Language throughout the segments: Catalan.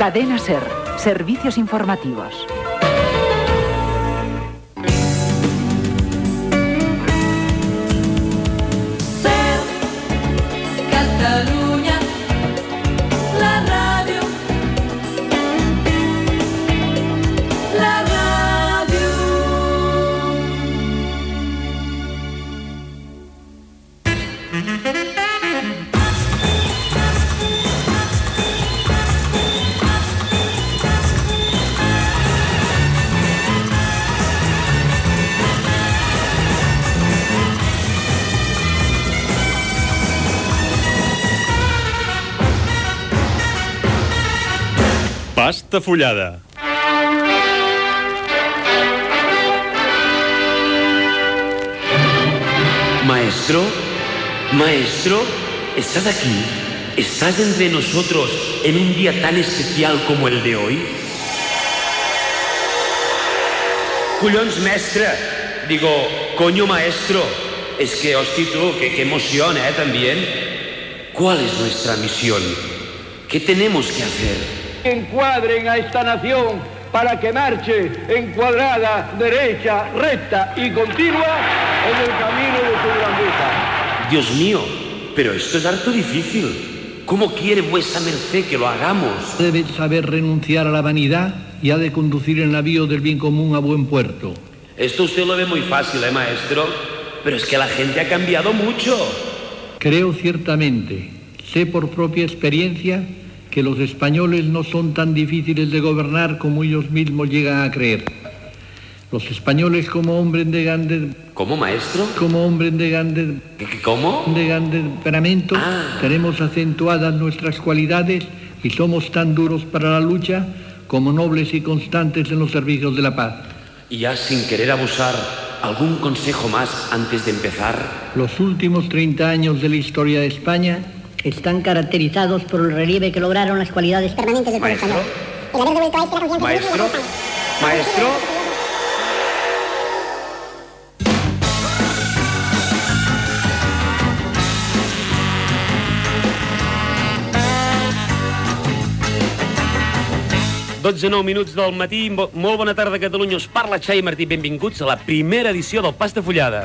Cadena SER, servicios informativos. Pasta fullada. Maestro, ¿estás aquí? ¿Estás entre nosotros en un día tan especial como el de hoy? Collons, mestre. Digo, coño, maestro. Es que, hostia, tú, qué emoción, también. ¿Cuál es nuestra misión? ¿Qué tenemos que hacer? Encuadren a esta nación para que marche encuadrada, derecha, recta y continua en el camino de su grandeza. Dios mío, pero esto es harto difícil. ¿Cómo quiere vuesa merced que lo hagamos? Debe saber renunciar a la vanidad y ha de conducir el navío del bien común a buen puerto. Esto usted lo ve muy fácil, maestro, pero es que la gente ha cambiado mucho. Creo ciertamente, sé por propia experiencia que los españoles no son tan difíciles de gobernar como ellos mismos llegan a creer. Los españoles como hombres de grande... ¿Cómo, maestro? Como hombres de grande... ¿Cómo? De grande temperamento, tenemos acentuadas nuestras cualidades y somos tan duros para la lucha como nobles y constantes en los servicios de la paz. Y ya sin querer abusar, ¿algún consejo más antes de empezar? Los últimos 30 años de la historia de España están caracterizados por el relieve que lograron las cualidades permanentes del pueblo español. ¿Maestro? ¿Maestro? Dotze 9 minuts del matí, molt bona tarda Catalunya, us parla Xai Martí, benvinguts a la primera edició del Pasta Fullada.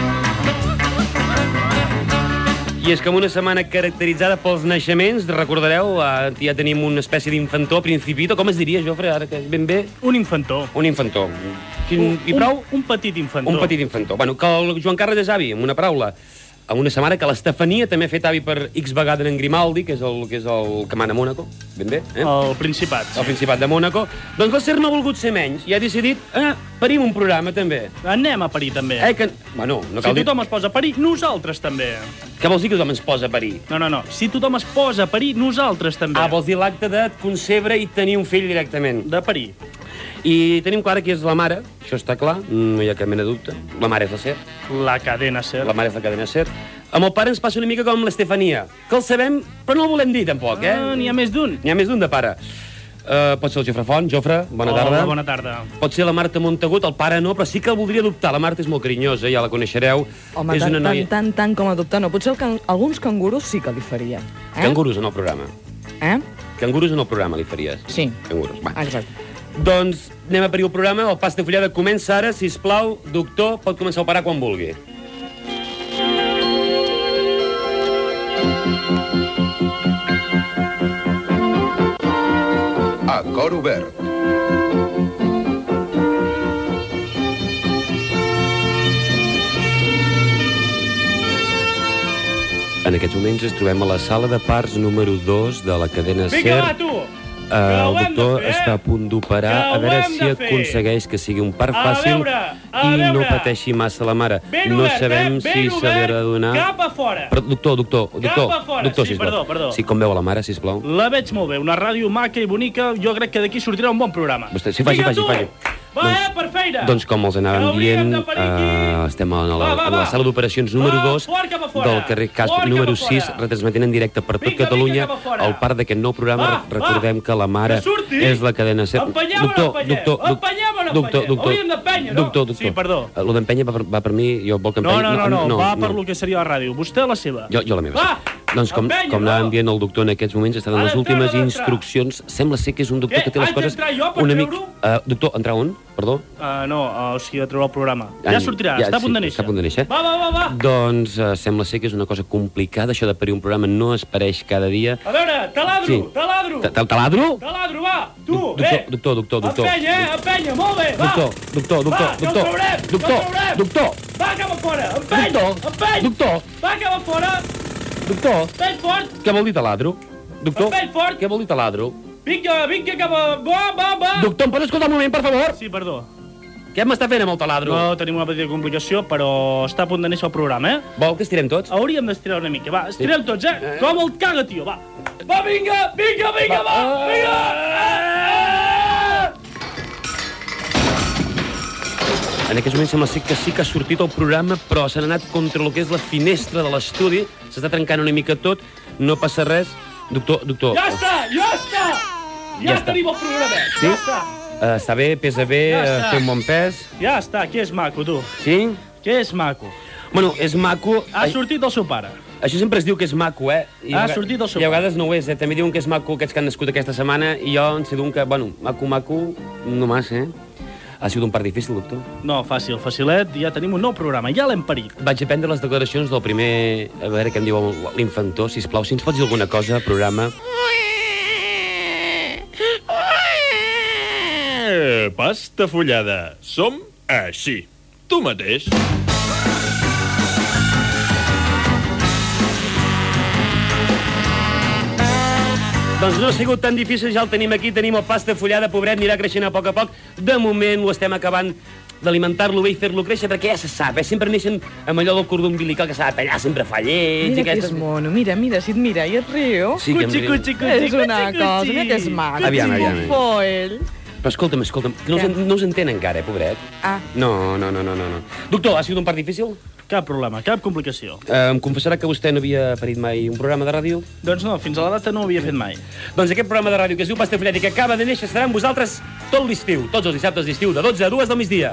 I és com una setmana caracteritzada pels naixements, recordareu, ja tenim una espècie d'infantó, principito, com es diria, Jofre, ara que ben bé? Un infantó. Un infantó. I prou? Un petit infantó. Un petit infantó. Bueno, que el Joan Carles és avi, amb una paraula. A una setmana que l'Estefania també ha fet avi per X vegada en Grimaldi, que és el que mana a Mònaco, ben bé. El Principat. El Principat de Mònaco. Doncs la SER no ha volgut ser menys i ha decidit, parim un programa també. Anem a parir també. Bueno, no cal dir... Si tothom es posa a parir, nosaltres també. Què vols dir que tothom es posa a parir? No. Si tothom es posa a parir, nosaltres també. Vols dir l'acte de concebre i tenir un fill directament. De parir. I tenim clara qui és la mare, això està clar, no hi ha cap mena de dubte. La mare és la SER. La cadena SER. La mare és la cadena SER. Amb el pare ens passa una mica com l'Estefania, que el sabem, però no el volem dir tampoc, N'hi ha més d'un. N'hi ha més d'un de pare. Pot ser el Jofre Font. Jofre, bona tarda. Hola, bona tarda. Pot ser la Marta Montagut, el pare no, però sí que el voldria adoptar. La Marta és molt carinyosa, ja la coneixereu. Home, és una noia... tant com adoptar no. Potser alguns cangurus sí que li faria. Cangurus en el programa. Cangurus en el programa li faries. Sí. Cangurus, va. Exacte. Doncs anem a parir el programa. El Pasta Fullada comença ara. Sisplau, doctor, pot començar a operar quan vulgui. A cor obert. En aquests moments ens trobem a la sala de parts número 2 de la cadena SER. Vinga, va, tu! El doctor està a punt d'operar, a veure si aconsegueix que sigui un part fàcil i no pateixi massa la mare. No sabem si se li haurà de donar... Cap a fora! Doctor, Cap a fora! Sí, perdó. Sí, com veu a la mare, sisplau? La veig molt bé, una ràdio maca i bonica, jo crec que d'aquí sortirà un bon programa. Sí, faci. Va, per feina! Doncs com els anàvem dient, estem a la sala d'operacions número 2 del carrer Castro número 6, retransmetent en directe per tot Catalunya el part d'aquest nou programa. Recordem que la mare és la cadena SER. Doctor. Sí, perdó. Lo d'empènyer va per mi, jo vol que empeny... No, va per lo que seria la ràdio. Vostè la seva. Jo la meva. Va! Doncs com anàvem dient, el doctor en aquests moments està en les últimes instruccions. Sembla ser que és un doctor que té les coses una mica... Doctor, entrar on? Perdó? No, o sigui, de treure el programa. Ja sortirà, està a punt de néixer. Està a punt de néixer. Va. Doncs sembla ser que és una cosa complicada, això de parir un programa no es pareix cada dia. A veure, taladro! Taladro? Taladro, va! Tu, Doctor. Empenya, molt bé, va! Doctor! Va cap a fora, empeny! Doctor! Va cap a fora! Doctor! Empeny fort! Què vol dir taladro? Doctor? Empeny fort! Què vol dir taladro? Vinga, cap a... Va! Doctor, em pot escoltar un moment, per favor? Sí, perdó. Què m'està fent amb el taladro? No, tenim una petita complicació, però està a punt de néixer el programa, Vol que estirem tots? Hauríem d'estirar una mica, va, estirem tots, Com el caga, tio, va! Va, vinga, va! En aquests moments sembla ser que sí que ha sortit el programa, però s'han anat contra el que és la finestra de l'estudi, s'està trencant una mica tot, no passa res. Doctor... Ja està! Ja tenim el programa, sí? Ja està! Està bé, pesa bé, té un bon pes. Ja està, que és maco, tu. Sí? Que és maco. Bueno, és maco... Ha sortit del seu pare. Això sempre es diu que és maco, Ha sortit del seu pare. I a vegades no ho és, També diuen que és maco aquests que han nascut aquesta setmana, i jo en sé d'un que, bueno, maco, no massa, Ha sigut un part difícil, doctor? No, facilet, ja tenim un nou programa, ja l'hem parit. Vaig aprendre les declaracions del primer... A veure què em diu l'infantó, sisplau, si ens pots dir alguna cosa, programa... Pasta fullada. Som així. Tu mateix. Doncs no ha sigut tan difícil, ja el tenim aquí, tenim el pasta fullada, pobret, anirà creixent a poc. De moment ho estem acabant d'alimentar-lo bé i fer-lo créixer, perquè ja se sap, sempre neixen amb allò del cordó umbilical que s'ha de tallar, sempre fa lleig... Mira que és mono, mira, si et mira i et riu. Sí que em riu. És una cosa, mira que és maco. Aviam. Foll. Però escolta'm, que no us entén encara, pobret. No. Doctor, ha sigut un part difícil? Cap problema, cap complicació. Em confessarà que vostè no havia parit mai un programa de ràdio? Doncs no, fins a la data no ho havia fet mai. Doncs aquest programa de ràdio que es diu Pasta Fullada i que acaba de néixer estarà amb vosaltres tot l'estiu, tots els dissabtes d'estiu, de 12 a 2 del migdia.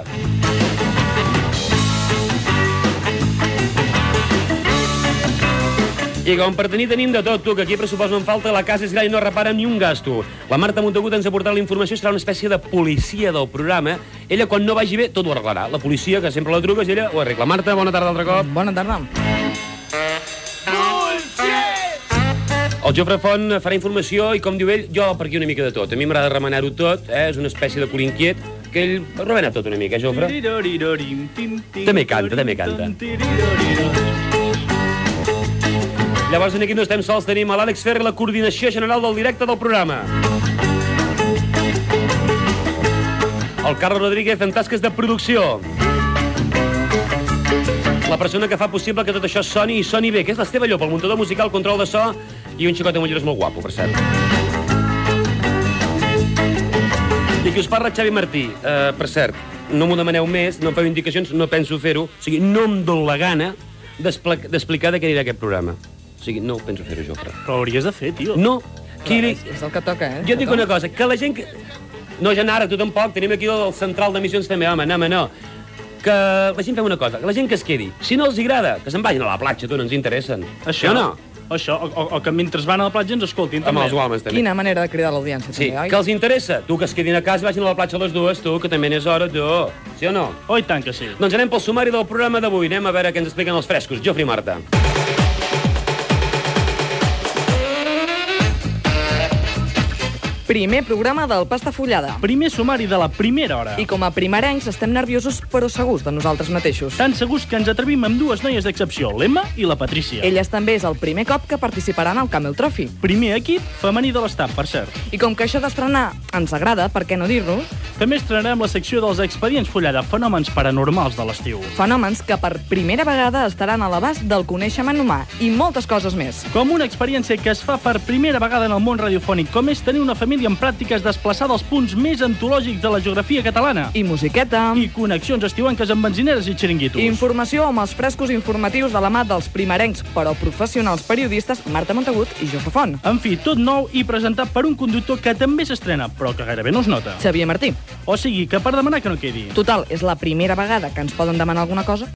I com per tenir tenim de tot, tu, que aquí pressupost no en falta, la casa és gran i no repara ni un gasto. La Marta Montagut ens ha portat la informació, serà una espècie de policia del programa. Ella, quan no vagi bé, tot ho arreglarà. La policia, que sempre la truques, ella ho arregla. Marta, bona tarda altre cop. Bona tarda. El Jofre Font farà informació i, com diu ell, jo per aquí una mica de tot. A mi m'agrada remenar-ho tot, és una espècie de cul inquiet, que ell remena tot una mica, Jofre? També canta. Llavors, aquí no estem sols, tenim a l'Àlex Ferri, la coordinació general del directe del programa. El Carlos Rodríguez en tasques de producció. La persona que fa possible que tot això soni i soni bé, que és l'Esteve Llop, el muntador musical, control de so, i un xicot amb ulleres molt guapo, per cert. I qui us parla, Xavi Martí. Per cert, no m'ho demaneu més, no em feu indicacions, no penso fer-ho. O sigui, no em dóna la gana d'explicar de què anirà aquest programa. O sigui, no ho penso fer-ho, Jofre. Però ho hauries de fer, tio. No. És el que toca, Jo et dic una cosa, que la gent... No, ja ara, tu tampoc, tenim aquí el central d'emissions també, home, no. Que la gent fem una cosa, que la gent que es quedi. Si no els agrada, que se'n vagin a la platja, tu, no ens interessen. Això no? Això, o que mentre van a la platja ens escoltin, també. Amb els homes, també. Quina manera de cridar l'audiència, sí, també, oi? Que els interessa. Tu, que es quedin a casa, vagin a la platja les dues, tu, que també n'és hora, tu. Sí o no? Oh, i tant que sí. Doncs anem pel sumari del programa d'avui. Anem a veure què ens expliquen els frescos. Jofre i Marta. Primer programa del Pasta Fullada. Primer sumari de la primera hora. I com a primerencs estem nerviosos però segurs de nosaltres mateixos. Tan segurs que ens atrevim amb dues noies d'excepció, l'Emma i la Patrícia. Elles també és el primer cop que participaran al Camel Trophy. Primer equip femení de l'estat, per cert. I com que això d'estrenar ens agrada, per què no dir-ho? També estrenarem la secció dels expedients Fullada, fenòmens paranormals de l'estiu. Fenòmens que per primera vegada estaran a l'abast del coneixement humà i moltes coses més. Com una experiència que es fa per primera vegada en el món radiofònic, com és tenir una família en pràctiques desplaçada als punts més antològics de la geografia catalana. I musiqueta. I connexions estiuenques amb benzineres i xiringuitos. Informació amb els frescos informatius de la mà dels primerencs, però professionals periodistes Marta Montagut i Jofre Font. En fi, tot nou i presentat per un conductor que també s'estrena, però que gairebé no es nota. Xavier Martí. O sigui, que per demanar que no quedi. Total, és la primera vegada que ens poden demanar alguna cosa.